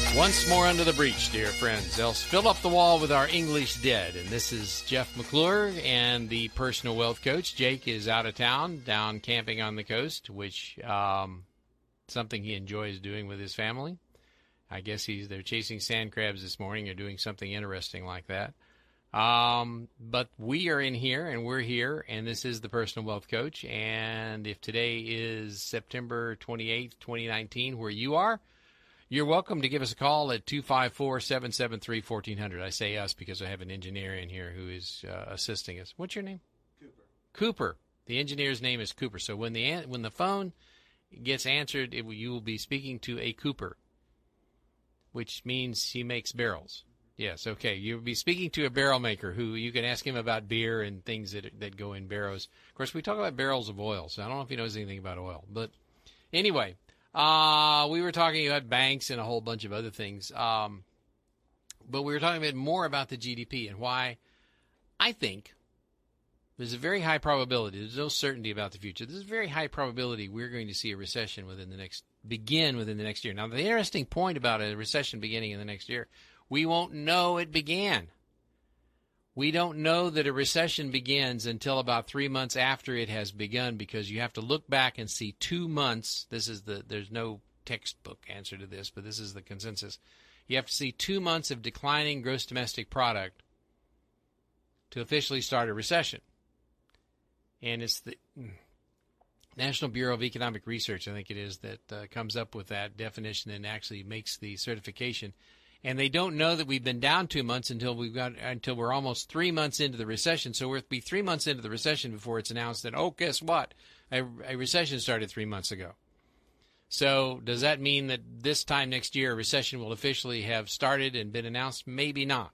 Once more under the breach, dear friends. They'll fill up the wall with our English dead. And this is Jeff McClure and the personal wealth coach. Jake is out of town, down camping on the coast, which something he enjoys doing with his family. I guess they're chasing sand crabs this morning or doing something interesting like that. But we are in here, and we're here, and this is the personal wealth coach. And if today is September 28th, 2019, where you are, you're welcome to give us a call at 254-773-1400. I say us because I have an engineer in here who is assisting us. What's your name? Cooper. Cooper. The engineer's name is Cooper. So when the phone gets answered, you will be speaking to a Cooper, which means he makes barrels. Yes, okay. You'll be speaking to a barrel maker who you can ask him about beer and things that go in barrels. Of course, we talk about barrels of oil, so I don't know if he knows anything about oil. But anyway, we were talking about banks and a whole bunch of other things. But we were talking a bit more about the GDP and why I think there's a very high probability, there's no certainty about the future. There's a very high probability we're going to see a recession within the next year. Now, the interesting point about a recession beginning in the next year, we won't know it began. We don't know that a recession begins until about 3 months after it has begun, because you have to look back and see 2 months. There's no textbook answer to this, but this is the consensus. You have to see 2 months of declining gross domestic product to officially start a recession. And it's the National Bureau of Economic Research, I think it is, that comes up with that definition and actually makes the certification. And they don't know that we've been down 2 months until we're almost 3 months into the recession. So we'll be 3 months into the recession before it's announced that, oh, guess what? A recession started 3 months ago. So does that mean that this time next year a recession will officially have started and been announced? Maybe not.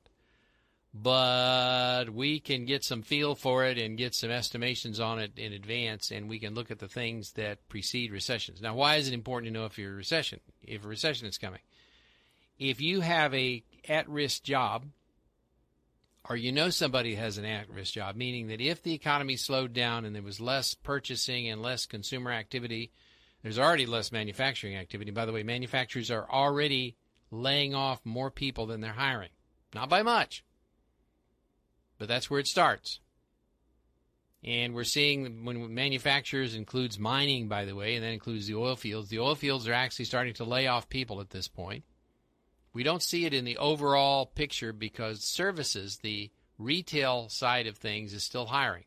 But we can get some feel for it and get some estimations on it in advance, and we can look at the things that precede recessions. Now, why is it important to know if a recession is coming? If you have a at-risk job, or you know somebody has an at-risk job, meaning that if the economy slowed down and there was less purchasing and less consumer activity, there's already less manufacturing activity. By the way, manufacturers are already laying off more people than they're hiring. Not by much, but that's where it starts. And we're seeing when manufacturers includes mining, by the way, and that includes the oil fields are actually starting to lay off people at this point. We don't see it in the overall picture because services, the retail side of things, is still hiring.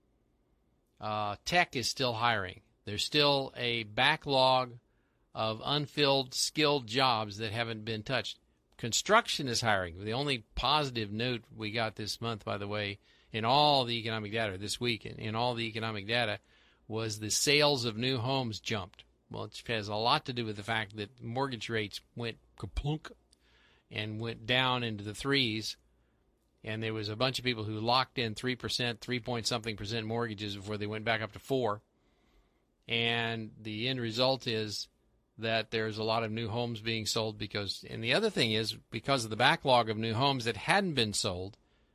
Tech is still hiring. There's still a backlog of unfilled skilled jobs that haven't been touched. Construction is hiring. The only positive note we got this month, by the way, in all the economic data this week, in all the economic data, was the sales of new homes jumped. Well, it has a lot to do with the fact that mortgage rates went kaplunk and went down into the threes, and there was a bunch of people who locked in 3%, 3-point-something% mortgages before they went back up to 4%. And the end result is that there's a lot of new homes being sold and the other thing is, because of the backlog of new homes that hadn't been sold,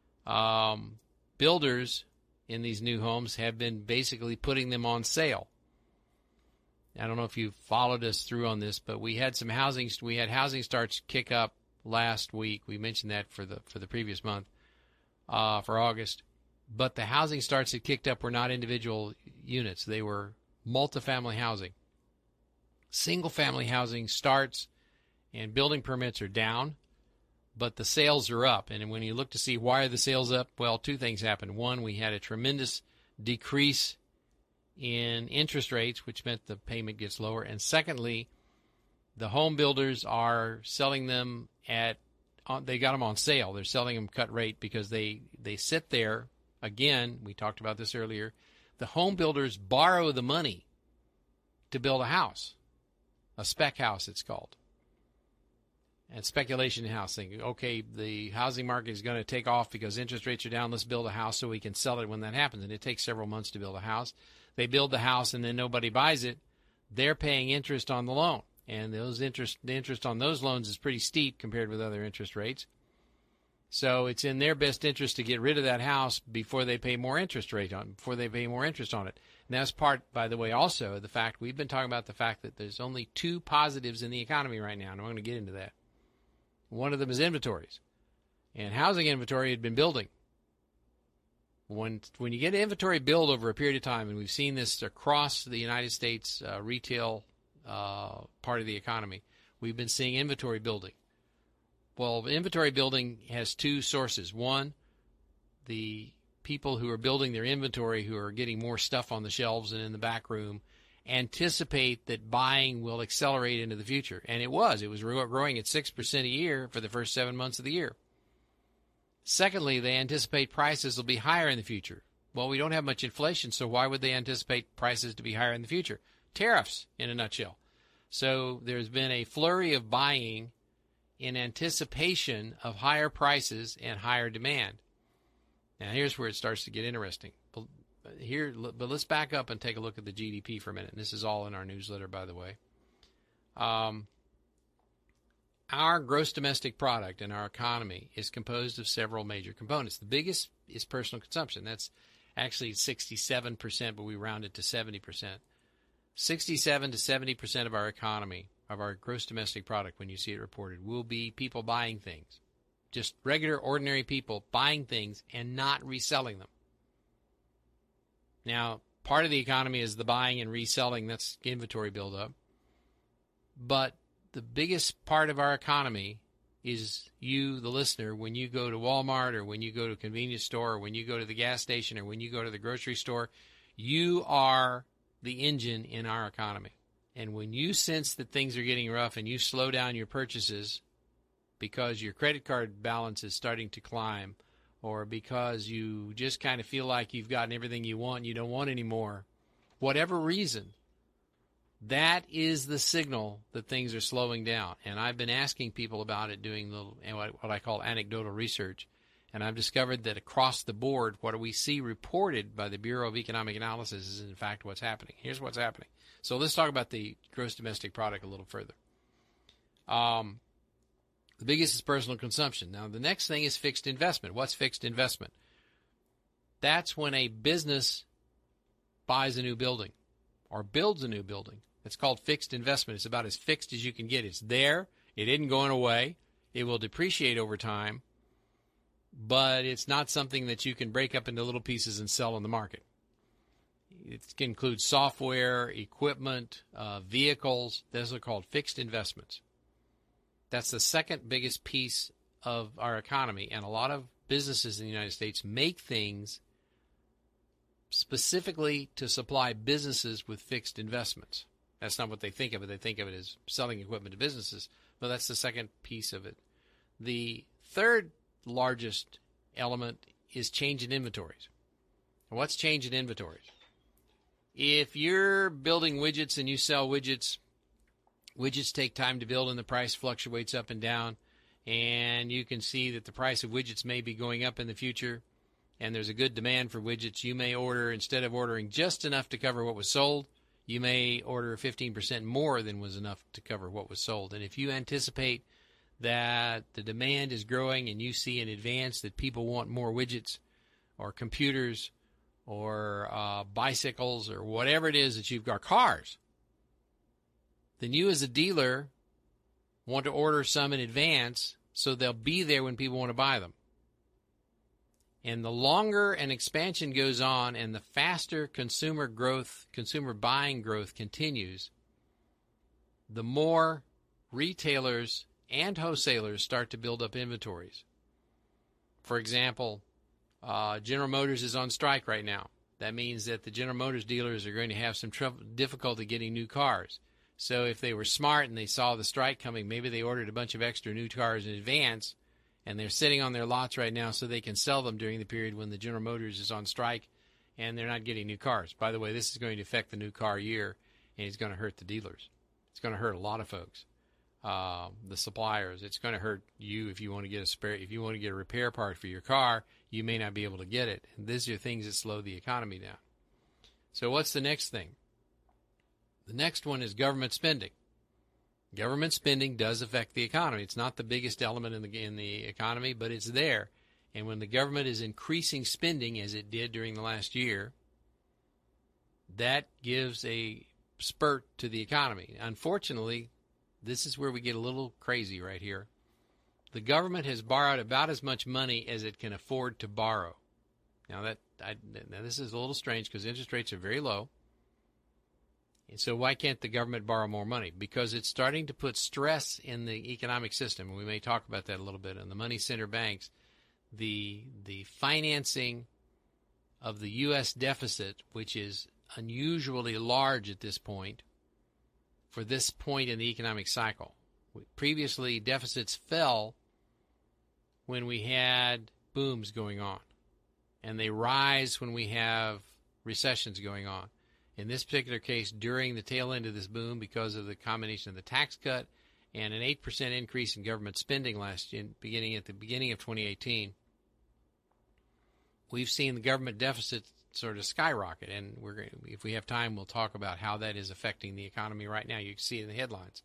builders in these new homes have been basically putting them on sale. I don't know if you followed us through on this, but we had housing starts kick up last week. We mentioned that for the previous month, for August. But the housing starts that kicked up were not individual units. They were multifamily housing. Single-family housing starts and building permits are down, but the sales are up. And when you look to see why are the sales up, well, two things happened. One, we had a tremendous decrease in interest rates, which meant the payment gets lower. And secondly, the home builders are selling them they got them on sale. They're selling them cut rate because they sit there. Again, we talked about this earlier. The home builders borrow the money to build a house, a spec house it's called. And speculation housing. Okay, the housing market is going to take off because interest rates are down. Let's build a house so we can sell it when that happens. And it takes several months to build a house. They build the house and then nobody buys it. They're paying interest on the loan. And the interest on those loans is pretty steep compared with other interest rates. So it's in their best interest to get rid of that house before they pay more interest on it. And that's part, by the way, also the fact we've been talking about the fact that there's only two positives in the economy right now, and I'm going to get into that. One of them is inventories. And housing inventory had been building. When you get inventory build over a period of time, and we've seen this across the United States retail part of the economy, we've been seeing inventory building. Well, inventory building has two sources. One, the people who are building their inventory, who are getting more stuff on the shelves and in the back room, anticipate that buying will accelerate into the future. And it was. It was growing at 6% a year for the first 7 months of the year. Secondly, they anticipate prices will be higher in the future. Well, we don't have much inflation, so why would they anticipate prices to be higher in the future? Tariffs, in a nutshell. So there's been a flurry of buying in anticipation of higher prices and higher demand. Now, here's where it starts to get interesting. But let's back up and take a look at the GDP for a minute. And this is all in our newsletter, by the way. Our gross domestic product and our economy is composed of several major components. The biggest is personal consumption. That's actually 67%, but we round it to 70%. 67 to 70% of our economy, of our gross domestic product, when you see it reported, will be people buying things. Just regular, ordinary people buying things and not reselling them. Now, part of the economy is the buying and reselling. That's inventory buildup. But the biggest part of our economy is you, the listener, when you go to Walmart or when you go to a convenience store or when you go to the gas station or when you go to the grocery store, you are the engine in our economy. And when you sense that things are getting rough and you slow down your purchases because your credit card balance is starting to climb, or because you just kind of feel like you've gotten everything you want and you don't want any more, whatever reason, that is the signal that things are slowing down. And I've been asking people about it, doing what I call anecdotal research, and I've discovered that across the board, what we see reported by the Bureau of Economic Analysis is, in fact, what's happening. Here's what's happening. So let's talk about the gross domestic product a little further. The biggest is personal consumption. Now, the next thing is fixed investment. What's fixed investment? That's when a business buys a new building or builds a new building. It's called fixed investment. It's about as fixed as you can get. It's there. It isn't going away. It will depreciate over time, but it's not something that you can break up into little pieces and sell on the market. It can include software, equipment, vehicles. Those are called fixed investments. That's the second biggest piece of our economy, and a lot of businesses in the United States make things specifically to supply businesses with fixed investments. That's not what they think of it. They think of it as selling equipment to businesses, but that's the second piece of it. The third largest element is change in inventories. What's change in inventories? If you're building widgets and you sell widgets, widgets take time to build and the price fluctuates up and down, and you can see that the price of widgets may be going up in the future, and there's a good demand for widgets. You may order, instead of ordering just enough to cover what was sold, you may order 15% more than was enough to cover what was sold. And if you anticipate that the demand is growing and you see in advance that people want more widgets or computers or bicycles or whatever it is that you've got, cars, then you as a dealer want to order some in advance so they'll be there when people want to buy them. And the longer an expansion goes on and the faster consumer buying growth continues, the more retailers and wholesalers start to build up inventories. For example, General Motors is on strike right now. That means that the General Motors dealers are going to have some difficulty getting new cars. So if they were smart and they saw the strike coming, maybe they ordered a bunch of extra new cars in advance, and they're sitting on their lots right now so they can sell them during the period when the General Motors is on strike and they're not getting new cars. By the way, this is going to affect the new car year, and it's going to hurt the dealers. It's going to hurt a lot of folks, the suppliers. It's going to hurt you if you want to get a repair part for your car. You may not be able to get it. And these are things that slow the economy down. So what's the next thing? The next one is government spending. Government spending does affect the economy. It's not the biggest element in the economy, but it's there. And when the government is increasing spending, as it did during the last year, that gives a spurt to the economy. Unfortunately, this is where we get a little crazy right here. the government has borrowed about as much money as it can afford to borrow. Now, now this is a little strange because interest rates are very low. And so why can't the government borrow more money? Because it's starting to put stress in the economic system. And we may talk about that a little bit. In the money center banks, the financing of the U.S. deficit, which is unusually large at this point, for this point in the economic cycle. Previously, deficits fell when we had booms going on, and they rise when we have recessions going on. In this particular case, during the tail end of this boom, because of the combination of the tax cut and an 8% increase in government spending last year, at the beginning of 2018, we've seen the government deficit sort of skyrocket. And if we have time, we'll talk about how that is affecting the economy right now. You can see it in the headlines.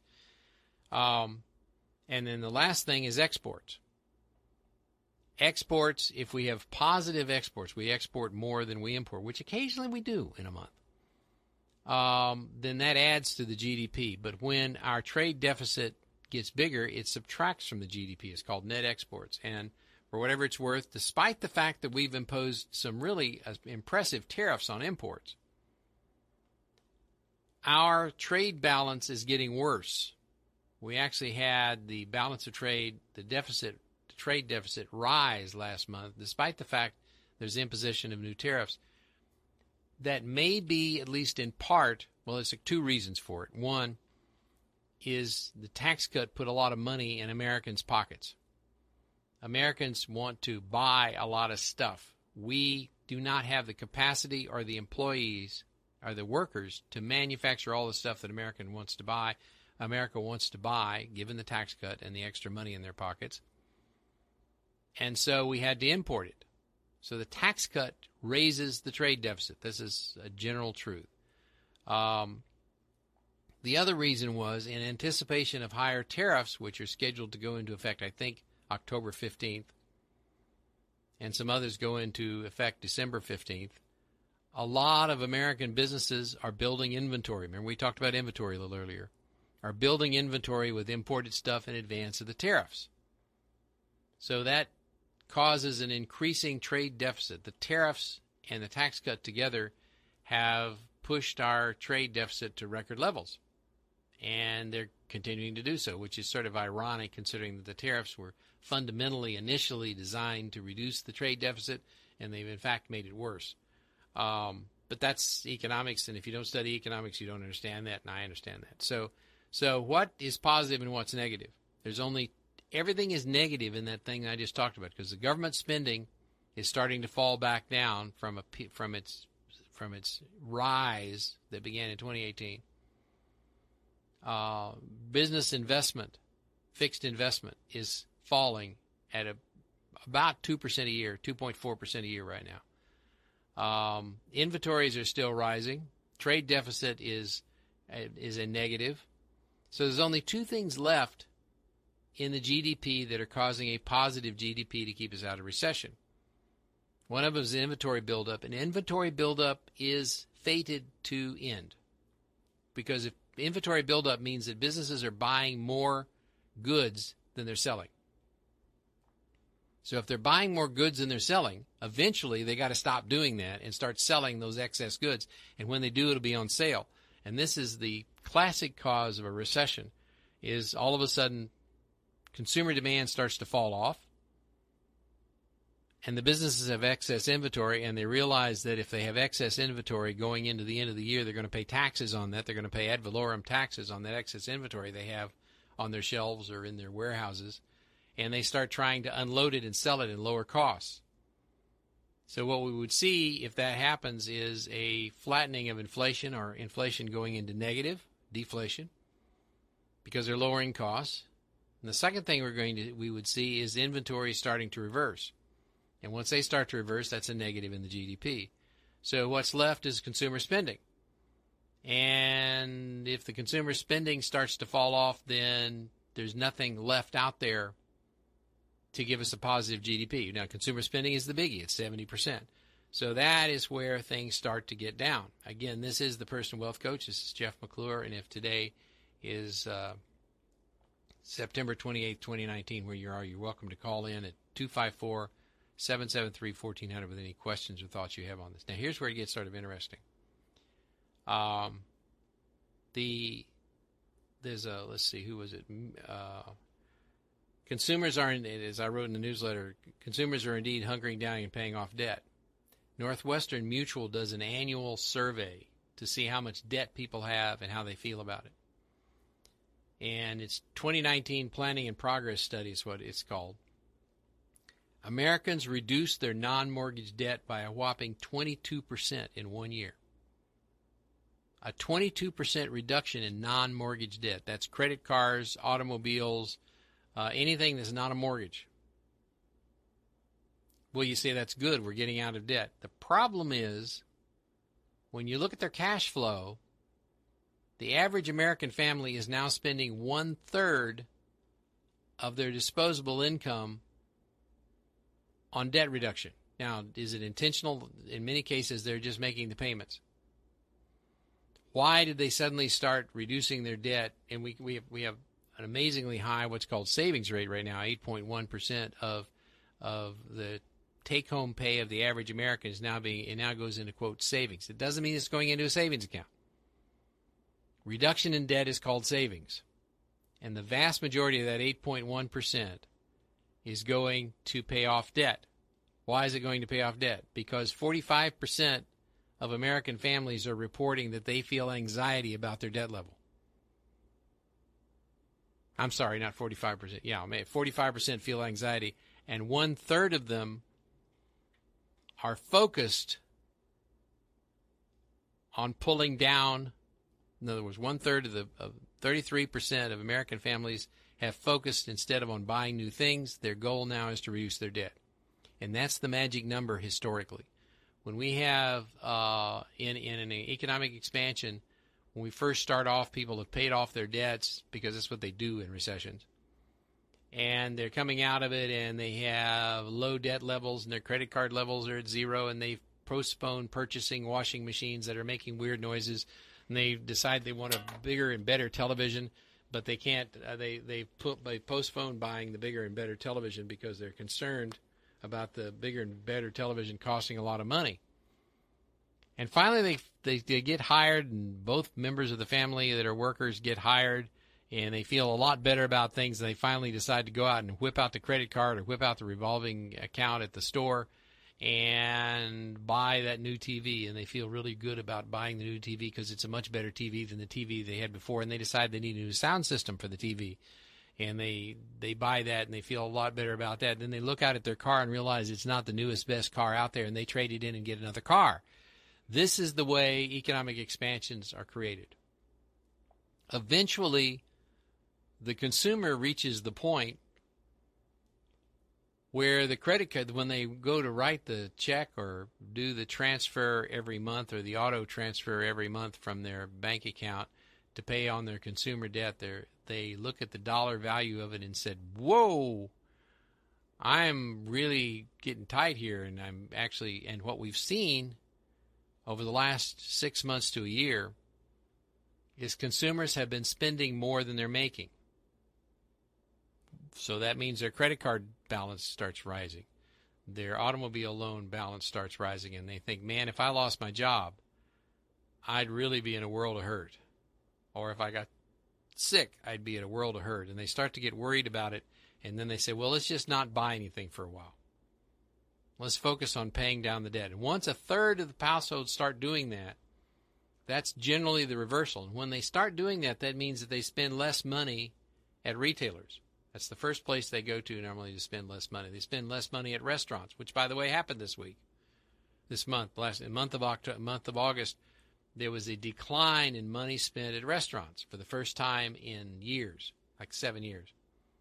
And then the last thing is exports. Exports, if we have positive exports, we export more than we import, which occasionally we do in a month. Then that adds to the GDP. But when our trade deficit gets bigger, it subtracts from the GDP. It's called net exports. And for whatever it's worth, despite the fact that we've imposed some really impressive tariffs on imports, our trade balance is getting worse. We actually had the balance of trade, the trade deficit rise last month, despite the fact there's imposition of new tariffs. That may be, at least in part, well, there's two reasons for it. One is the tax cut put a lot of money in Americans' pockets. Americans want to buy a lot of stuff. We do not have the capacity or the employees or the workers to manufacture all the stuff that America wants to buy, given the tax cut and the extra money in their pockets. And so we had to import it. So the tax cut raises the trade deficit. This is a general truth. The other reason was in anticipation of higher tariffs, which are scheduled to go into effect, I think, October 15th, and some others go into effect December 15th. A lot of American businesses are building inventory. Remember, we talked about inventory a little earlier. Are building inventory with imported stuff in advance of the tariffs. So that causes an increasing trade deficit. The tariffs and the tax cut together have pushed our trade deficit to record levels. And they're continuing to do so, which is sort of ironic considering that the tariffs were fundamentally initially designed to reduce the trade deficit, and they've in fact made it worse. But that's economics, and if you don't study economics, you don't understand that, and I understand that. So what is positive and what's negative? Everything is negative in that thing I just talked about, because the government spending is starting to fall back down from its rise that began in 2018. Business investment, fixed investment, is falling at about 2% a year, 2.4% a year right now. Inventories are still rising. Trade deficit is a negative. So there's only two things left in the GDP that are causing a positive GDP to keep us out of recession. One of them is inventory buildup, and inventory buildup is fated to end. Because if inventory buildup means that businesses are buying more goods than they're selling. So if they're buying more goods than they're selling, eventually they got to stop doing that and start selling those excess goods. And when they do, it'll be on sale. And this is the classic cause of a recession, is all of a sudden consumer demand starts to fall off, and the businesses have excess inventory, and they realize that if they have excess inventory going into the end of the year, they're going to pay taxes on that. They're going to pay ad valorem taxes on that excess inventory they have on their shelves or in their warehouses, and they start trying to unload it and sell it at lower costs. So what we would see if that happens is a flattening of inflation, or inflation going into negative, deflation, because they're lowering costs. And the second thing we would see is inventory starting to reverse. And once they start to reverse, that's a negative in the GDP. So what's left is consumer spending. And if the consumer spending starts to fall off, then there's nothing left out there to give us a positive GDP. Now, consumer spending is the biggie. It's 70%. So that is where things start to get down. Again, this is the Personal Wealth Coach. This is Jeff McClure. And if today is September 28th, 2019, where you are. You're welcome to call in at 254-773-1400 with any questions or thoughts you have on this. Now, here's where it gets sort of interesting. Let's see, who was it? Consumers are, as I wrote in the newsletter, consumers are indeed hunkering down and paying off debt. Northwestern Mutual does an annual survey to see how much debt people have and how they feel about it. And it's 2019 Planning and Progress Study is what it's called. Americans reduced their non-mortgage debt by a whopping 22% in 1 year. A 22% reduction in non-mortgage debt. That's credit cards, automobiles, anything that's not a mortgage. Well, you say that's good. We're getting out of debt. The problem is, when you look at their cash flow, the average American family is now spending 1/3 of their disposable income on debt reduction. Now, is it intentional? In many cases, they're just making the payments. Why did they suddenly start reducing their debt? And we have an amazingly high what's called savings rate right now. 8.1% of the take-home pay of the average American is now goes into, quote, savings. It doesn't mean it's going into a savings account. Reduction in debt is called savings. And the vast majority of that 8.1% is going to pay off debt. Why is it going to pay off debt? Because 45% of American families are reporting that they feel anxiety about their debt level. I'm sorry, not 45%. Yeah, 45% feel anxiety, and 1/3 of them are focused on pulling down. In other words, 1/3 of 33% of American families have focused, instead of on buying new things, their goal now is to reduce their debt. And that's the magic number historically. When we have, in an economic expansion, when we first start off, people have paid off their debts because that's what they do in recessions. And they're coming out of it and they have low debt levels and their credit card levels are at zero, and they've postponed purchasing washing machines that are making weird noises, and they decide they want a bigger and better television, but they can't. They postpone buying the bigger and better television because they're concerned about the bigger and better television costing a lot of money. And finally, they get hired, and both members of the family that are workers get hired, and they feel a lot better about things, and they finally decide to go out and whip out the credit card or whip out the revolving account at the store and buy that new TV, and they feel really good about buying the new TV because it's a much better TV than the TV they had before, and they decide they need a new sound system for the TV. And they buy that, and they feel a lot better about that. Then they look out at their car and realize it's not the newest, best car out there, and they trade it in and get another car. This is the way economic expansions are created. Eventually, the consumer reaches the point where the credit card, when they go to write the check or do the transfer every month or the auto transfer every month from their bank account to pay on their consumer debt, they look at the dollar value of it and said, whoa, I'm really getting tight here. And what we've seen over the last 6 months to a year is consumers have been spending more than they're making. So that means their credit card balance starts rising. Their automobile loan balance starts rising, and they think, man, if I lost my job, I'd really be in a world of hurt. Or if I got sick, I'd be in a world of hurt. And they start to get worried about it, and then they say, well, let's just not buy anything for a while. Let's focus on paying down the debt. And once 1/3 of the households start doing that, that's generally the reversal. And when they start doing that, that means that they spend less money at retailers. That's the first place they go to normally to spend less money. They spend less money at restaurants, which, by the way, happened this month. Month of August, there was a decline in money spent at restaurants for the first time in years, like 7 years.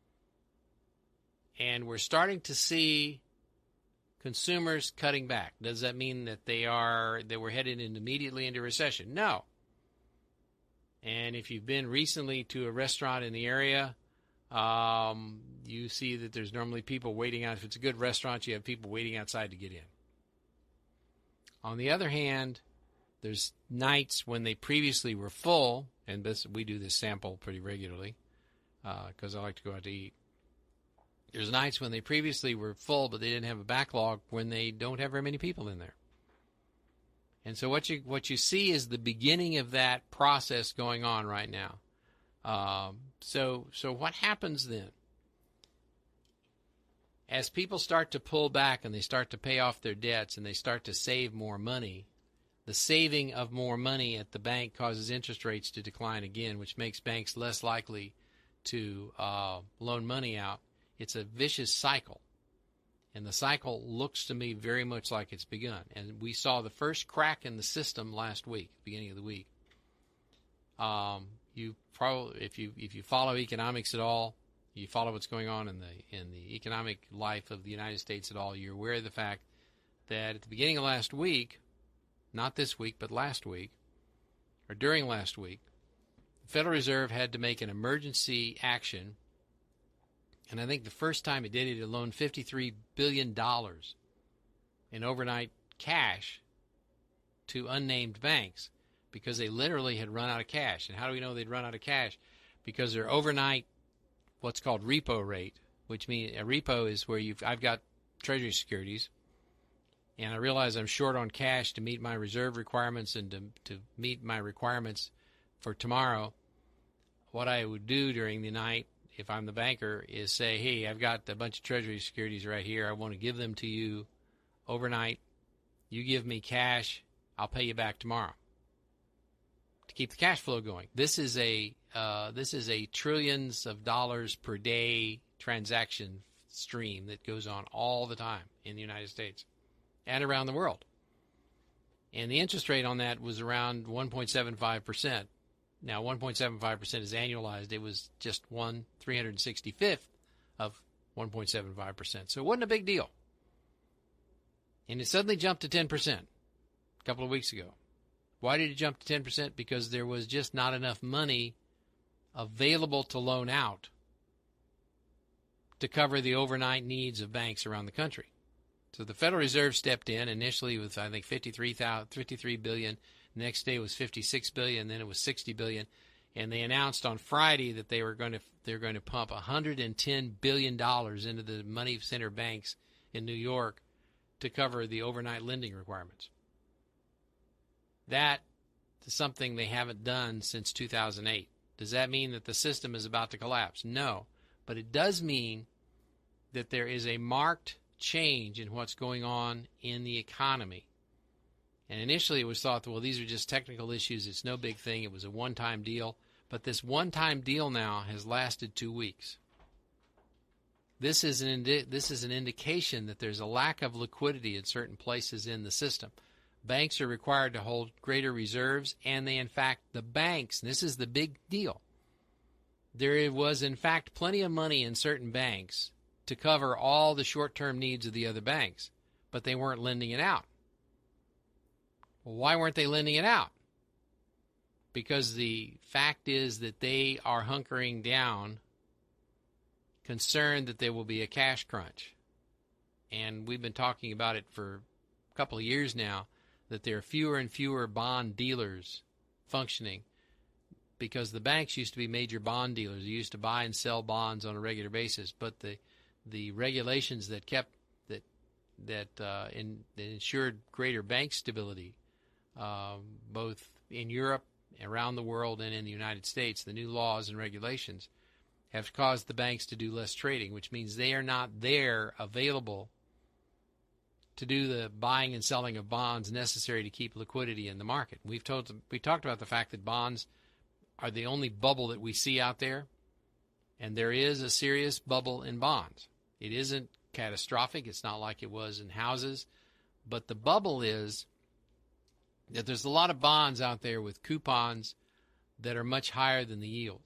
And we're starting to see consumers cutting back. Does that mean that we're headed immediately into recession? No. And if you've been recently to a restaurant in the area, you see that there's normally people waiting out. If it's a good restaurant, you have people waiting outside to get in. On the other hand, there's nights when they previously were full, and we do this sample pretty regularly, because I like to go out to eat. There's nights when they previously were full, but they didn't have a backlog when they don't have very many people in there. And so what you see is the beginning of that process going on right now. So what happens then? As people start to pull back and they start to pay off their debts and they start to save more money, the saving of more money at the bank causes interest rates to decline again, which makes banks less likely to loan money out. It's a vicious cycle. And the cycle looks to me very much like it's begun. And we saw the first crack in the system last week, beginning of the week. You probably, if you follow economics at all, you follow what's going on in the economic life of the United States at all, you're aware of the fact that at the beginning of last week, not this week, but last week, or during last week, the Federal Reserve had to make an emergency action. And I think the first time it did it, it loaned $53 billion in overnight cash to unnamed banks because they literally had run out of cash. And how do we know they'd run out of cash? Because their overnight, what's called repo rate, which means a repo is where I've got Treasury securities, and I realize I'm short on cash to meet my reserve requirements and to meet my requirements for tomorrow. What I would do during the night, if I'm the banker, is say, hey, I've got a bunch of Treasury securities right here. I want to give them to you overnight. You give me cash. I'll pay you back tomorrow to keep the cash flow going. This is a trillions of dollars per day transaction stream that goes on all the time in the United States and around the world. And the interest rate on that was around 1.75%. Now, 1.75% is annualized. It was just 1/365th of 1.75%. So it wasn't a big deal. And it suddenly jumped to 10% a couple of weeks ago. Why did it jump to 10%? Because there was just not enough money available to loan out to cover the overnight needs of banks around the country. So the Federal Reserve stepped in initially with, I think, $53 billion. The next day was $56 billion, then it was $60 billion, and they announced on Friday that they're going to pump $110 billion into the money center banks in New York to cover the overnight lending requirements. That is something they haven't done since 2008. Does that mean that the system is about to collapse? No, but it does mean that there is a marked change in what's going on in the economy. And initially it was thought that, well, these are just technical issues. It's no big thing. It was a one-time deal. But this one-time deal now has lasted 2 weeks. This is an indication that there's a lack of liquidity in certain places in the system. Banks are required to hold greater reserves, and the banks, and this is the big deal, there was, in fact, plenty of money in certain banks to cover all the short-term needs of the other banks, but they weren't lending it out. Well, why weren't they lending it out? Because the fact is that they are hunkering down, concerned that there will be a cash crunch. And we've been talking about it for a couple of years now, that there are fewer and fewer bond dealers functioning because the banks used to be major bond dealers. They used to buy and sell bonds on a regular basis, but the regulations that ensured greater bank stability, both in Europe, around the world, and in the United States, the new laws and regulations have caused the banks to do less trading, which means they are not there available to do the buying and selling of bonds necessary to keep liquidity in the market. We talked about the fact that bonds are the only bubble that we see out there, and there is a serious bubble in bonds. It isn't catastrophic. It's not like it was in houses, but the bubble is that there's a lot of bonds out there with coupons that are much higher than the yield.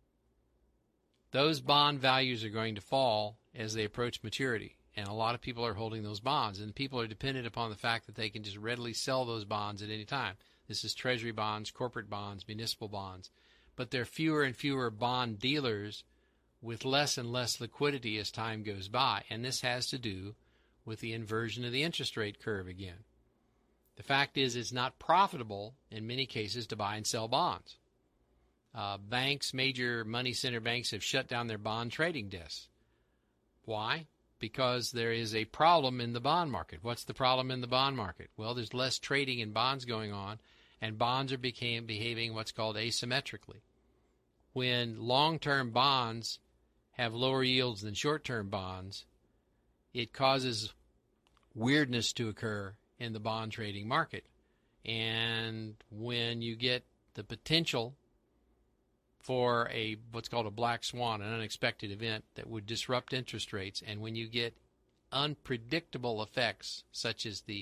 Those bond values are going to fall as they approach maturity, and a lot of people are holding those bonds, and people are dependent upon the fact that they can just readily sell those bonds at any time. This is treasury bonds, corporate bonds, municipal bonds. But there are fewer and fewer bond dealers with less and less liquidity as time goes by, and this has to do with the inversion of the interest rate curve again. The fact is it's not profitable in many cases to buy and sell bonds. banks, major money center banks, have shut down their bond trading desks. Why? Because there is a problem in the bond market. What's the problem in the bond market? Well, there's less trading in bonds going on, and bonds are behaving what's called asymmetrically. When long-term bonds have lower yields than short-term bonds, it causes weirdness to occur in the bond trading market. And when you get the potential for what's called a black swan, an unexpected event that would disrupt interest rates, and when you get unpredictable effects such as the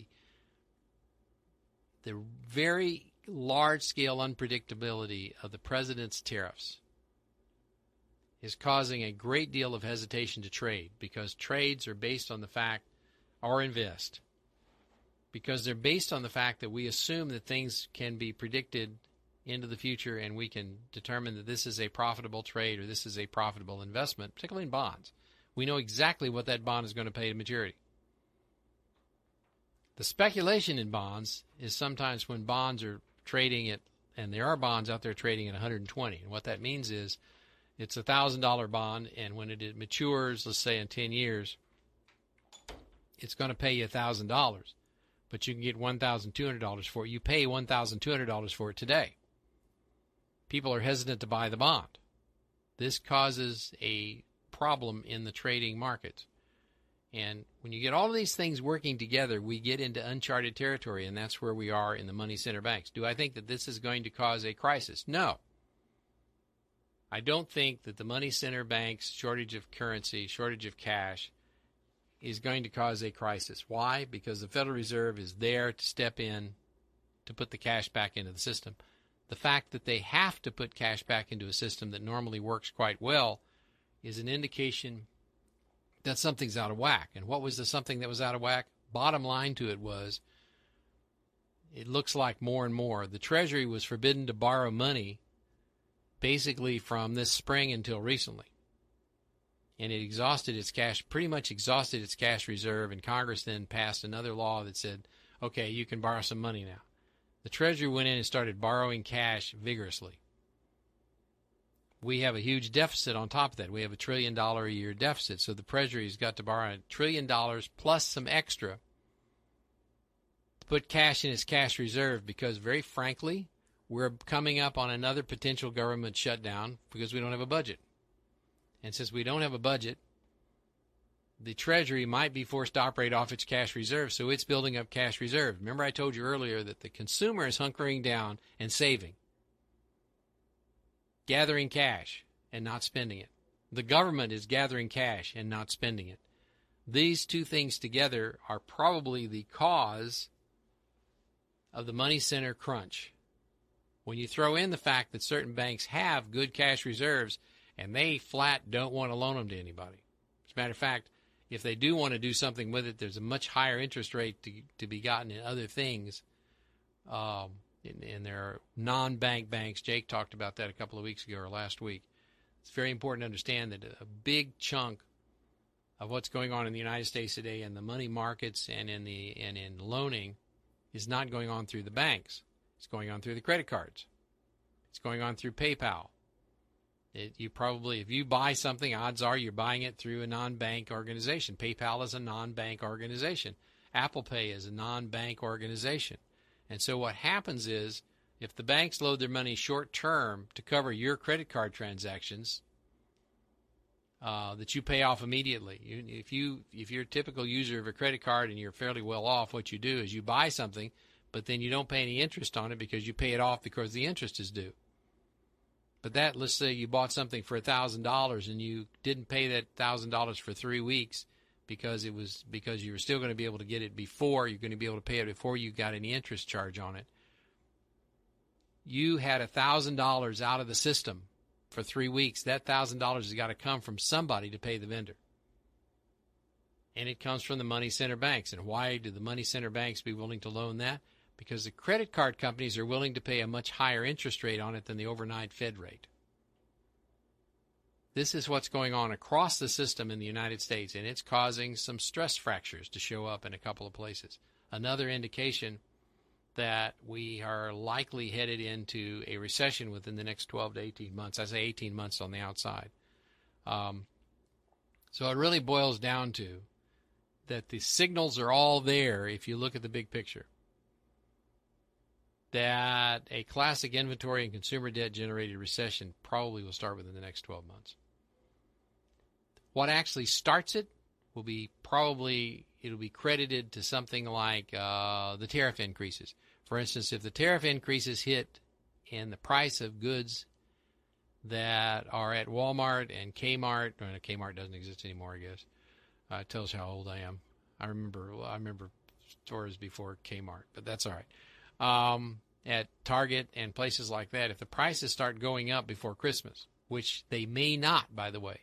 very large-scale unpredictability of the president's tariffs is causing a great deal of hesitation to trade, because trades are based on the fact, or invest, because they're based on the fact that we assume that things can be predicted into the future, and we can determine that this is a profitable trade or this is a profitable investment, particularly in bonds. We know exactly what that bond is going to pay to maturity. The speculation in bonds is sometimes when bonds are trading at, and there are bonds out there trading at 120. And what that means is it's a $1,000 bond, and when it matures, let's say in 10 years, it's going to pay you $1,000. But you can get $1,200 for it. You pay $1,200 for it today. People are hesitant to buy the bond. This causes a problem in the trading markets. And when you get all of these things working together, we get into uncharted territory, and that's where we are in the money center banks. Do I think that this is going to cause a crisis? No. I don't think that the money center banks' shortage of currency, shortage of cash, is going to cause a crisis. Why? Because the Federal Reserve is there to step in to put the cash back into the system. The fact that they have to put cash back into a system that normally works quite well is an indication that something's out of whack. And what was the something that was out of whack? Bottom line to it was, it looks like more and more, the Treasury was forbidden to borrow money basically from this spring until recently. And it exhausted its cash, pretty much exhausted its cash reserve, and Congress then passed another law that said, okay, you can borrow some money now. The Treasury went in and started borrowing cash vigorously. We have a huge deficit on top of that. We have $1 trillion a year deficit, so the Treasury's got to borrow $1 trillion plus some extra to put cash in its cash reserve, because very frankly, we're coming up on another potential government shutdown because we don't have a budget. And since we don't have a budget, the Treasury might be forced to operate off its cash reserve, so it's building up cash reserve. Remember I told you earlier that the consumer is hunkering down and saving, gathering cash and not spending it. The government is gathering cash and not spending it. These two things together are probably the cause of the money center crunch. When you throw in the fact that certain banks have good cash reserves and they flat don't want to loan them to anybody. As a matter of fact, if they do want to do something with it, there's a much higher interest rate to be gotten in other things. And there are non-bank banks. Jake talked about that a couple of weeks ago or last week. It's very important to understand that a big chunk of what's going on in the United States today in the money markets and in loaning is not going on through the banks. It's going on through the credit cards. It's going on through PayPal. You probably, if you buy something, odds are you're buying it through a non-bank organization. PayPal is a non-bank organization. Apple Pay is a non-bank organization. And so what happens is, if the banks load their money short-term to cover your credit card transactions that you pay off immediately, if you're a typical user of a credit card and you're fairly well off, what you do is you buy something, but then you don't pay any interest on it because you pay it off because the interest is due. But that, let's say you bought something for $1,000 and you didn't pay that $1,000 for 3 weeks because you were still going to be able to get it before you're going to be able to pay it before you got any interest charge on it. You had $1,000 out of the system for 3 weeks. That $1,000 has got to come from somebody to pay the vendor. And it comes from the money center banks. And why do the money center banks be willing to loan that? Because the credit card companies are willing to pay a much higher interest rate on it than the overnight Fed rate. This is what's going on across the system in the United States, and it's causing some stress fractures to show up in a couple of places. Another indication that we are likely headed into a recession within the next 12 to 18 months. I say 18 months on the outside. So it really boils down to that the signals are all there if you look at the big picture. That a classic inventory and consumer debt generated recession probably will start within the next 12 months. What actually starts it will be it'll be credited to something like the tariff increases. For instance, if the tariff increases hit and the price of goods that are at Walmart and Kmart, Kmart doesn't exist anymore, I guess. It tells you how old I am. I remember stores before Kmart, but that's all right. At Target and places like that, if the prices start going up before Christmas, which they may not, by the way,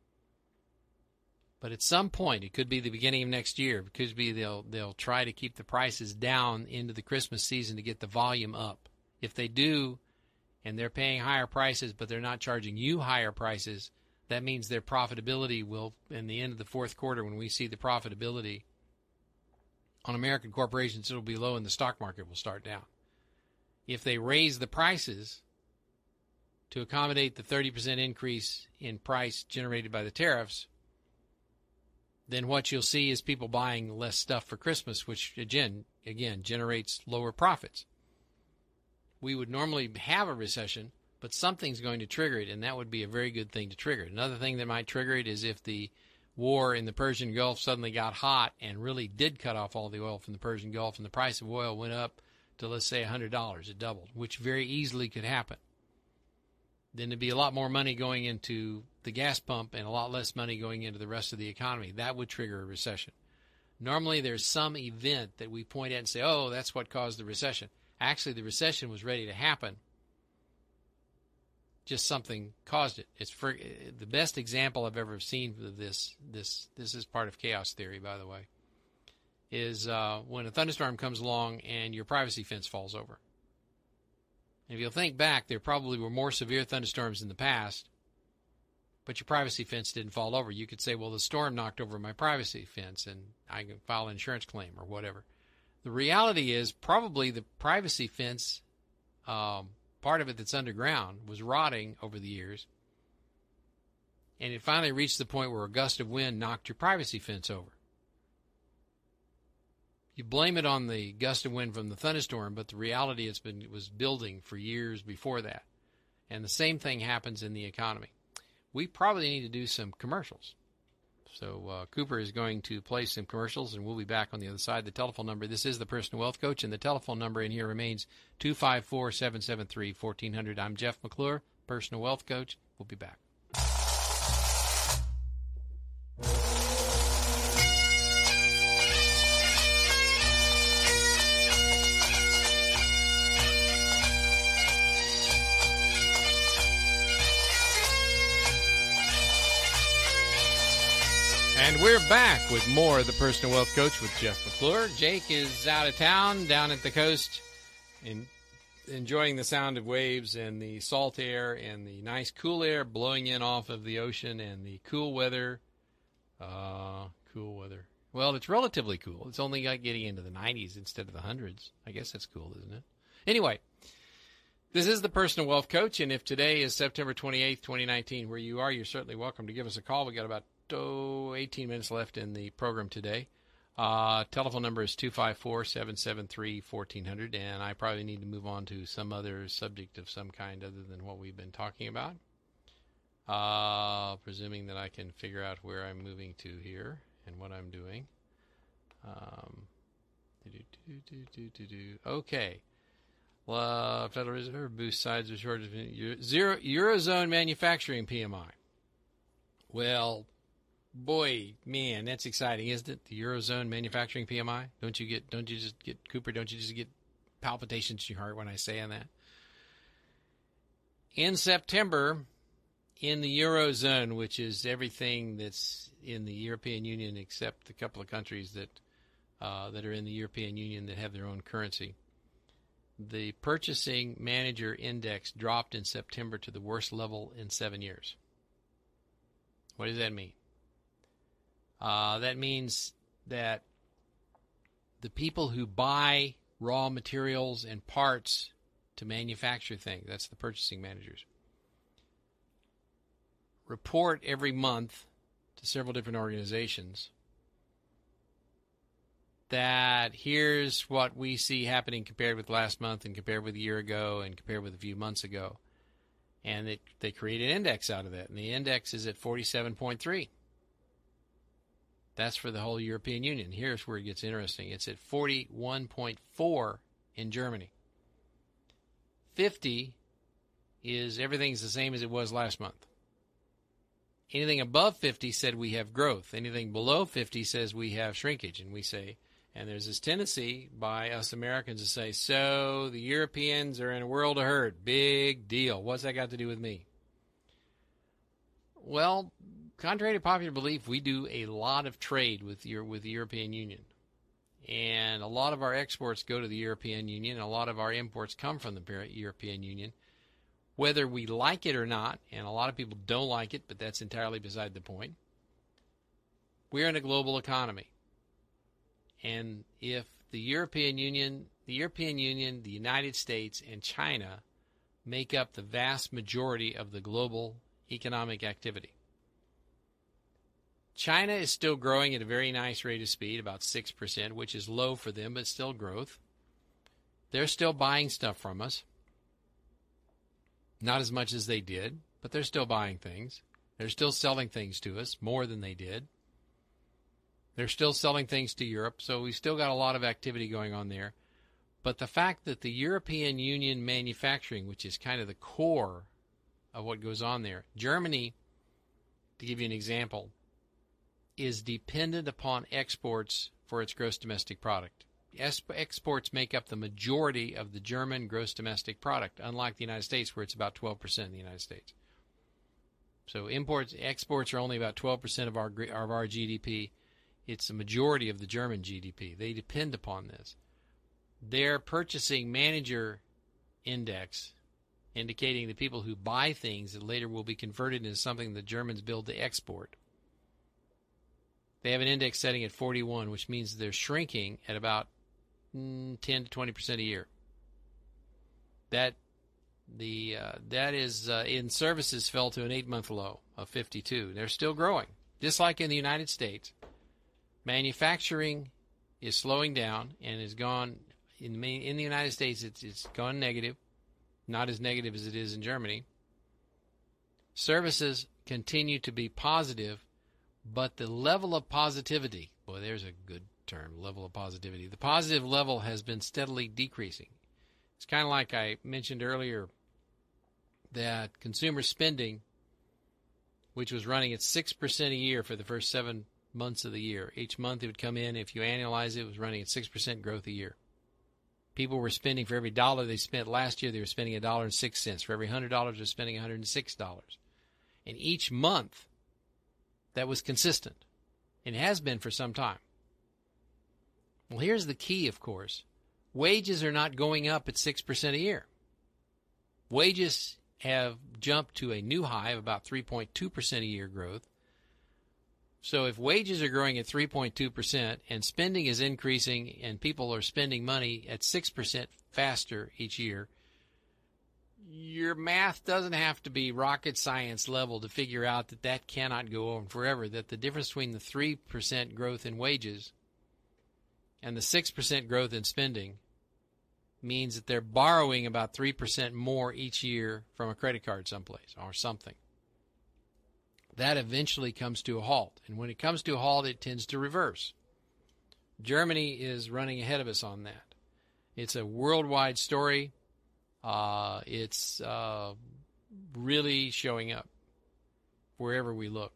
but at some point, it could be the beginning of next year. It could be they'll try to keep the prices down into the Christmas season to get the volume up. If they do, and they're paying higher prices, but they're not charging you higher prices, that means their profitability will, in the end of the fourth quarter, when we see the profitability on American corporations, it'll be low and the stock market will start down. If they raise the prices to accommodate the 30% increase in price generated by the tariffs, then what you'll see is people buying less stuff for Christmas, which, again generates lower profits. We would normally have a recession, but something's going to trigger it, and that would be a very good thing to trigger it. Another thing that might trigger it is if the war in the Persian Gulf suddenly got hot and really did cut off all the oil from the Persian Gulf, and the price of oil went up to, let's say, $100. It doubled, which very easily could happen. Then there'd be a lot more money going into the gas pump and a lot less money going into the rest of the economy. That would trigger a recession. Normally there's some event that we point at and say, oh, that's what caused the recession. Actually, the recession was ready to happen. Just something caused it. It's the best example I've ever seen of this is part of chaos theory, by the way, is when a thunderstorm comes along and your privacy fence falls over. And if you'll think back, there probably were more severe thunderstorms in the past, but your privacy fence didn't fall over. You could say, well, the storm knocked over my privacy fence, and I can file an insurance claim or whatever. The reality is probably the privacy fence, part of it that's underground, was rotting over the years, and it finally reached the point where a gust of wind knocked your privacy fence over. You blame it on the gust of wind from the thunderstorm, but the reality it was building for years before that. And the same thing happens in the economy. We probably need to do some commercials. So Cooper is going to play some commercials, and we'll be back on the other side. The telephone number, this is the Personal Wealth Coach, and the telephone number in here remains 254-773-1400. I'm Jeff McClure, Personal Wealth Coach. We'll be back. And we're back with more of the Personal Wealth Coach with Jeff McClure. Jake is out of town, down at the coast, enjoying the sound of waves and the salt air and the nice cool air blowing in off of the ocean and the cool weather. Cool weather. Well, it's relatively cool. It's only like getting into the 90s instead of the hundreds. I guess that's cool, isn't it? Anyway, this is the Personal Wealth Coach, and if today is September 28th, 2019, where you are, you're certainly welcome to give us a call. We got about 18 minutes left in the program today. Telephone number is 254-773-1400, and I probably need to move on to some other subject of some kind other than what we've been talking about, presuming that I can figure out where I'm moving to here and what I'm doing. Okay. Federal Reserve boosts sides of shortage of Eurozone manufacturing PMI. Well, boy, man, that's exciting, isn't it? The Eurozone manufacturing PMI. Don't you just get palpitations in your heart when I say that? In September, in the Eurozone, which is everything that's in the European Union except a couple of countries that are in the European Union that have their own currency, the Purchasing Manager Index dropped in September to the worst level in 7 years. What does that mean? That means that the people who buy raw materials and parts to manufacture things. That's the purchasing managers. Report every month to several different organizations that here's what we see happening compared with last month and compared with a year ago and compared with a few months ago. And they create an index out of that, and the index is at 47.3. That's for the whole European Union. Here's where it gets interesting. It's at 41.4 in Germany. 50 is everything's the same as it was last month. Anything above 50 said we have growth. Anything below 50 says we have shrinkage. And we say, and there's this tendency by us Americans to say, so the Europeans are in a world of hurt. Big deal. What's that got to do with me? Well, contrary to popular belief, we do a lot of trade with the European Union. And a lot of our exports go to the European Union, and a lot of our imports come from the European Union. Whether we like it or not, and a lot of people don't like it, but that's entirely beside the point, we're in a global economy. And if the European Union, the United States, and China make up the vast majority of the global economic activity. China is still growing at a very nice rate of speed, about 6%, which is low for them, but still growth. They're still buying stuff from us. Not as much as they did, but they're still buying things. They're still selling things to us, more than they did. They're still selling things to Europe, so we've still got a lot of activity going on there. But the fact that the European Union manufacturing, which is kind of the core of what goes on there, Germany, to give you an example, is dependent upon exports for its gross domestic product. Exports make up the majority of the German gross domestic product, unlike the United States, where it's about 12% in the United States. So exports are only about 12% of our GDP. It's the majority of the German GDP. They depend upon this. Their purchasing manager index, indicating the people who buy things that later will be converted into something the Germans build to export. They have an index setting at 41, which means they're shrinking at about 10 to 20% a year. That is in services fell to an 8-month low of 52. They're still growing, just like in the United States. Manufacturing is slowing down and has gone in the United States. It's gone negative, not as negative as it is in Germany. Services continue to be positive, but the level of positivity, boy, there's a good term, level of positivity. The positive level has been steadily decreasing. It's kind of like I mentioned earlier that consumer spending, which was running at 6% a year for the first 7 months of the year. Each month it would come in. If you annualize it, it was running at 6% growth a year. People were spending, for every dollar they spent last year, they were spending $1.06. For every $100, they're spending $106. And each month, that was consistent. It has been for some time. Well, here's the key, of course. Wages are not going up at 6% a year. Wages have jumped to a new high of about 3.2% a year growth. So if wages are growing at 3.2% and spending is increasing and people are spending money at 6% faster each year, your math doesn't have to be rocket science level to figure out that that cannot go on forever, that the difference between the 3% growth in wages and the 6% growth in spending means that they're borrowing about 3% more each year from a credit card someplace or something. That eventually comes to a halt. And when it comes to a halt, it tends to reverse. Germany is running ahead of us on that. It's a worldwide story. It's really showing up wherever we look.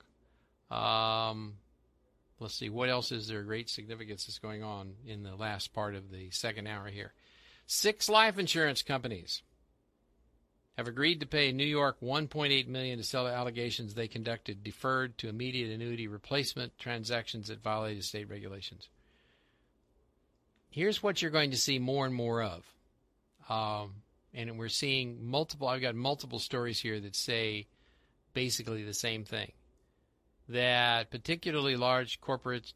Let's see, what else is there great significance that's going on in the last part of the second hour here? 6 life insurance companies have agreed to pay New York $1.8 million to settle allegations they conducted deferred to immediate annuity replacement transactions that violated state regulations. Here's what you're going to see more and more of. And we're seeing I've got multiple stories here that say basically the same thing. That particularly large corporate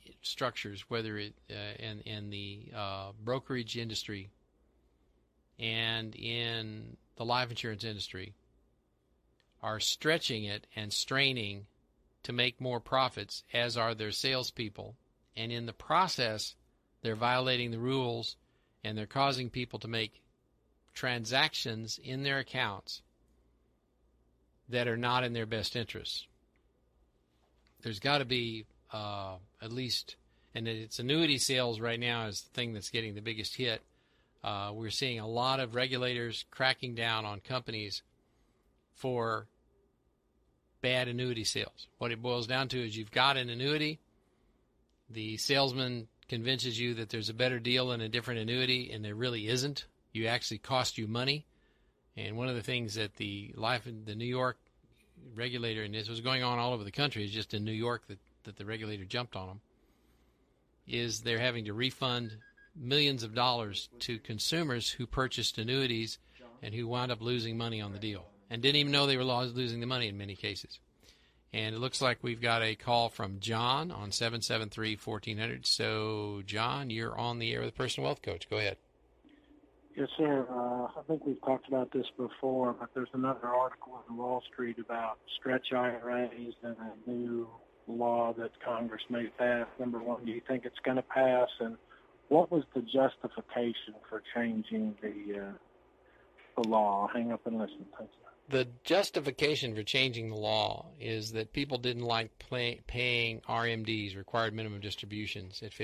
structures, whether it in the brokerage industry and in the life insurance industry, are stretching it and straining to make more profits, as are their salespeople. And in the process, they're violating the rules, and they're causing people to make transactions in their accounts that are not in their best interests. There's got to be at least, and it's annuity sales right now is the thing that's getting the biggest hit. We're seeing a lot of regulators cracking down on companies for bad annuity sales. What it boils down to is you've got an annuity, the salesman convinces you that there's a better deal in a different annuity, and there really isn't. You actually cost you money. And one of the things that the New York regulator, and this was going on all over the country, it's just in New York that the regulator jumped on them, is they're having to refund millions of dollars to consumers who purchased annuities and who wound up losing money on the deal and didn't even know they were losing the money in many cases. And it looks like we've got a call from John on 773-1400. So, John, you're on the air with Personal Wealth Coach. Go ahead. Yes, sir. I think we've talked about this before, but there's another article in Wall Street about stretch IRAs and a new law that Congress may pass. Number one, do you think it's going to pass? And what was the justification for changing the law? I'll hang up and listen. Thank you. The justification for changing the law is that people didn't like paying RMDs, required minimum distributions, at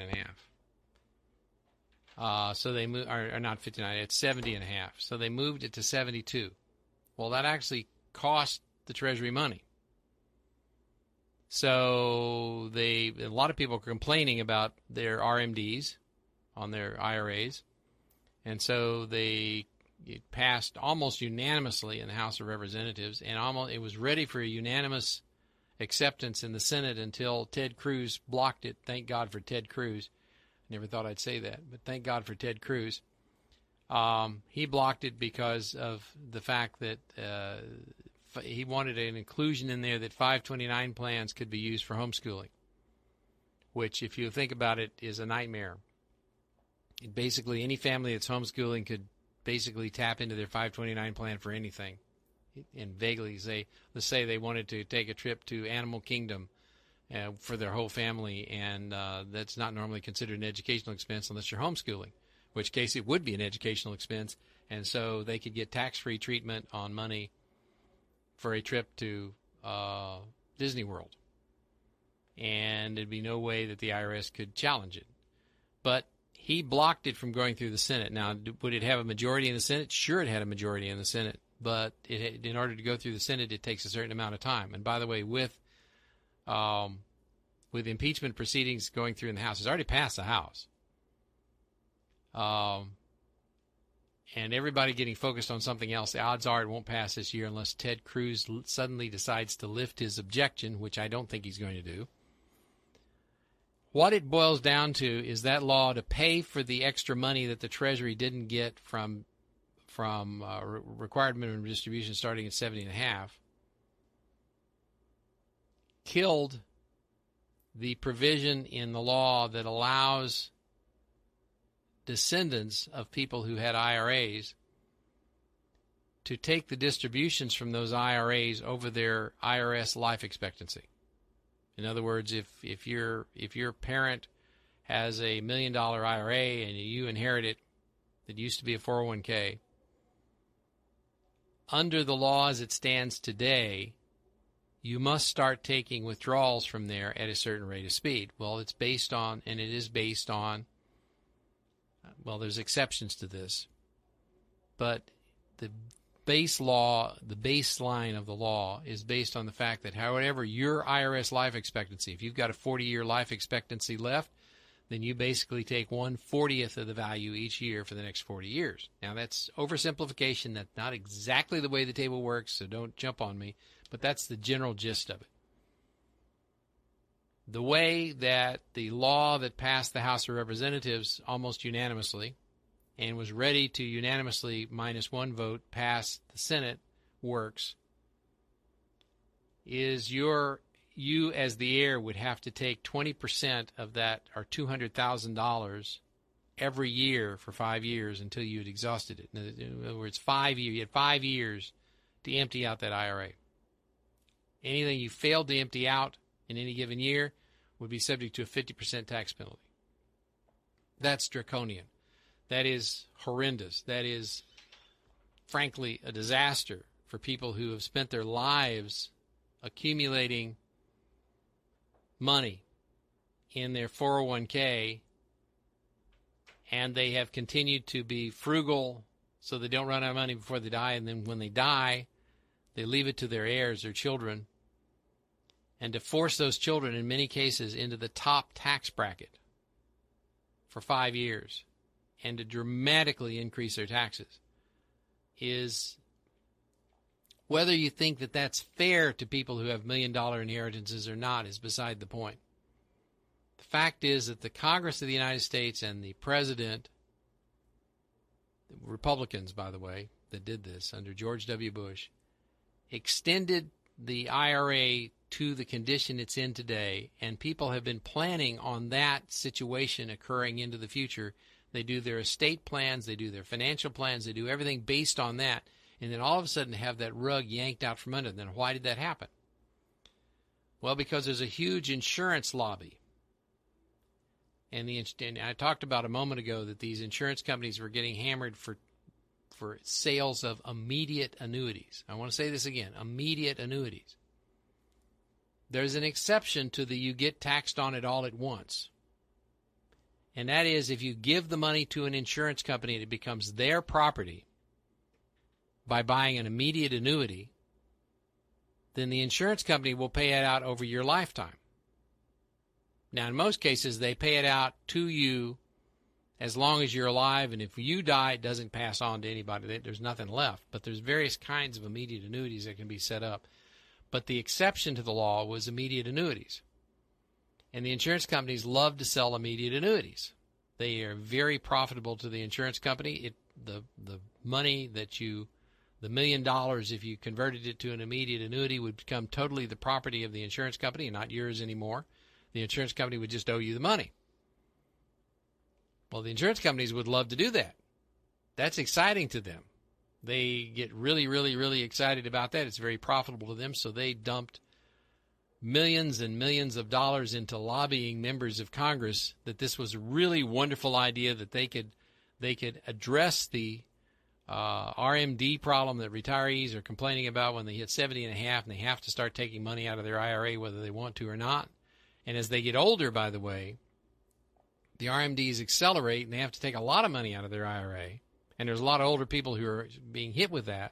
59.5. So they moved, or not 59, it's 70.5. So they moved it to 72. Well, that actually cost the Treasury money. So a lot of people are complaining about their RMDs on their IRAs, and so it passed almost unanimously in the House of Representatives, and it was ready for a unanimous acceptance in the Senate until Ted Cruz blocked it. Thank God for Ted Cruz. Never thought I'd say that, but thank God for Ted Cruz. He blocked it because of the fact that he wanted an inclusion in there that 529 plans could be used for homeschooling, which, if you think about it, is a nightmare. Basically, any family that's homeschooling could basically tap into their 529 plan for anything. And vaguely say, let's say they wanted to take a trip to Animal Kingdom for their whole family, and that's not normally considered an educational expense unless you're homeschooling, in which case it would be an educational expense, and so they could get tax-free treatment on money for a trip to Disney World. And there'd be no way that the IRS could challenge it. But he blocked it from going through the Senate. Now, would it have a majority in the Senate? Sure, it had a majority in the Senate. But in order to go through the Senate, it takes a certain amount of time. And by the way, with impeachment proceedings going through in the House, it's already passed the House. And everybody getting focused on something else, the odds are it won't pass this year unless Ted Cruz suddenly decides to lift his objection, which I don't think he's going to do. What it boils down to is that law to pay for the extra money that the Treasury didn't get from required minimum distribution starting at 70.5 killed the provision in the law that allows descendants of people who had IRAs to take the distributions from those IRAs over their IRS life expectancy. In other words, if your parent has a $1 million IRA and you inherit it, that used to be a 401k, under the law as it stands today, you must start taking withdrawals from there at a certain rate of speed. Well, it is based on, well, there's exceptions to this, but the baseline of the law is based on the fact that however your IRS life expectancy, if you've got a 40-year life expectancy left, then you basically take 1/40th of the value each year for the next 40 years. Now, that's oversimplification. That's not exactly the way the table works, so don't jump on me, but that's the general gist of it. The way that the law that passed the House of Representatives almost unanimously and was ready to unanimously minus one vote pass the Senate works is you as the heir would have to take 20% of that, or $200,000 every year for 5 years until you had exhausted it. In other words, 5 years. You had 5 years to empty out that IRA. Anything you failed to empty out in any given year would be subject to a 50% tax penalty. That's draconian. That is horrendous. That is, frankly, a disaster for people who have spent their lives accumulating money in their 401k, and they have continued to be frugal so they don't run out of money before they die, and then when they die, they leave it to their heirs, their children, and to force those children, in many cases, into the top tax bracket for 5 years and to dramatically increase their taxes is, whether you think that that's fair to people who have $1 million inheritances or not, is beside the point. The fact is that the Congress of the United States and the President, Republicans, by the way, that did this under George W. Bush, extended the IRA to the condition it's in today, and people have been planning on that situation occurring into the future. They do their estate plans, they do their financial plans, they do everything based on that, and then all of a sudden have that rug yanked out from under them. Then why did that happen? Well, because there's a huge insurance lobby. And I talked about a moment ago that these insurance companies were getting hammered for sales of immediate annuities. I want to say this again, immediate annuities. There's an exception to the you get taxed on it all at once. And that is, if you give the money to an insurance company and it becomes their property by buying an immediate annuity, then the insurance company will pay it out over your lifetime. Now, in most cases, they pay it out to you as long as you're alive, and if you die, it doesn't pass on to anybody. There's nothing left. But there's various kinds of immediate annuities that can be set up. But the exception to the law was immediate annuities. And the insurance companies love to sell immediate annuities. They are very profitable to the insurance company. The money that you, the $1 million, if you converted it to an immediate annuity, would become totally the property of the insurance company and not yours anymore. The insurance company would just owe you the money. Well, the insurance companies would love to do that. That's exciting to them. They get really, really, really excited about that. It's very profitable to them, so they dumped millions and millions of dollars into lobbying members of Congress that this was a really wonderful idea, that they could address the RMD problem that retirees are complaining about when they hit 70 and a half and they have to start taking money out of their IRA whether they want to or not. And as they get older, by the way, the RMDs accelerate and they have to take a lot of money out of their IRA. And there's a lot of older people who are being hit with that.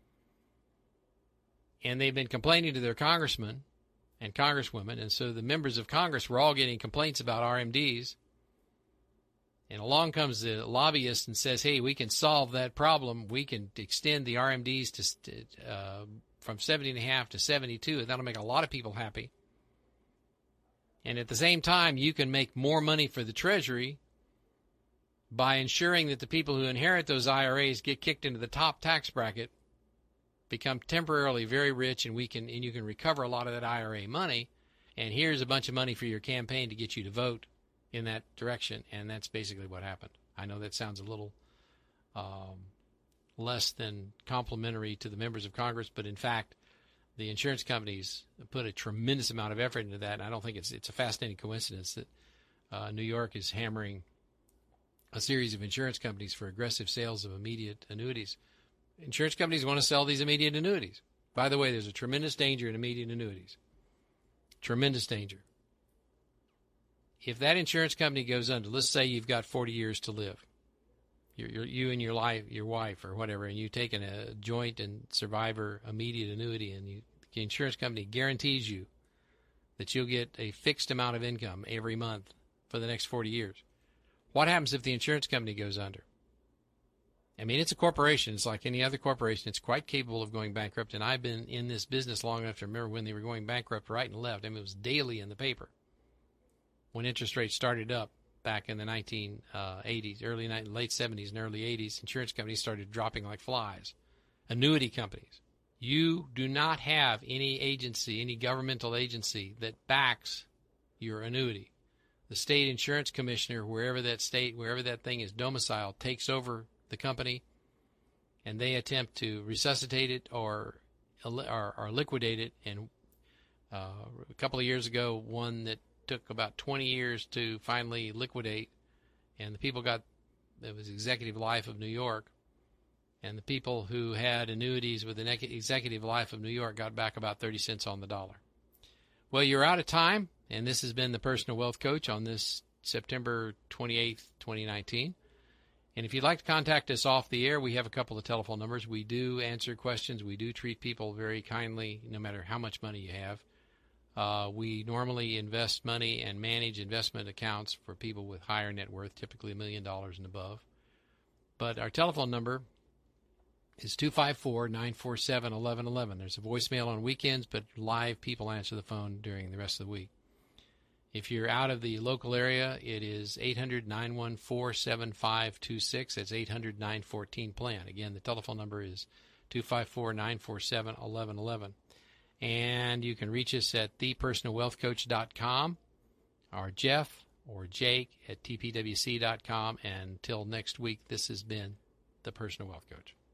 And they've been complaining to their congressmen and congresswomen. And so the members of Congress were all getting complaints about RMDs. And along comes the lobbyist and says, hey, we can solve that problem. We can extend the RMDs to from 70 and a half to 72. And that'll make a lot of people happy. And at the same time, you can make more money for the Treasury by ensuring that the people who inherit those IRAs get kicked into the top tax bracket, become temporarily very rich, and you can recover a lot of that IRA money. And here's a bunch of money for your campaign to get you to vote in that direction. And that's basically what happened. I know that sounds a little less than complimentary to the members of Congress, but in fact, the insurance companies put a tremendous amount of effort into that. And I don't think it's a fascinating coincidence that New York is hammering a series of insurance companies for aggressive sales of immediate annuities. Insurance companies want to sell these immediate annuities. By the way, there's a tremendous danger in immediate annuities. Tremendous danger. If that insurance company goes under, let's say you've got 40 years to live, you and your wife or whatever, and you've taken a joint and survivor immediate annuity, and the insurance company guarantees you that you'll get a fixed amount of income every month for the next 40 years. What happens if the insurance company goes under? I mean, it's a corporation. It's like any other corporation. It's quite capable of going bankrupt, and I've been in this business long enough to remember when they were going bankrupt right and left. I mean, it was daily in the paper when interest rates started up back in the 1980s, late 70s and early 80s. Insurance companies started dropping like flies. Annuity companies, You do not have any agency, any governmental agency that backs your annuity. The state insurance commissioner, wherever that thing is domiciled, takes over the company, and they attempt to resuscitate it or liquidate it. And a couple of years ago, one that took about 20 years to finally liquidate, and the people it was Executive Life of New York, and the people who had annuities with the Executive Life of New York got back about 30 cents on the dollar. Well, you're out of time, and this has been the Personal Wealth Coach on this September 28th, 2019. And if you'd like to contact us off the air, we have a couple of telephone numbers. We do answer questions. We do treat people very kindly, no matter how much money you have. We normally invest money and manage investment accounts for people with higher net worth, typically $1 million and above. But our telephone number is 254-947-1111. There's a voicemail on weekends, but live people answer the phone during the rest of the week. If you're out of the local area, it is 800-914-7526. That's 800-914-PLAN. Again, the telephone number is 254-947-1111. And you can reach us at thepersonalwealthcoach.com, or Jeff or Jake at tpwc.com. And until next week, this has been the Personal Wealth Coach.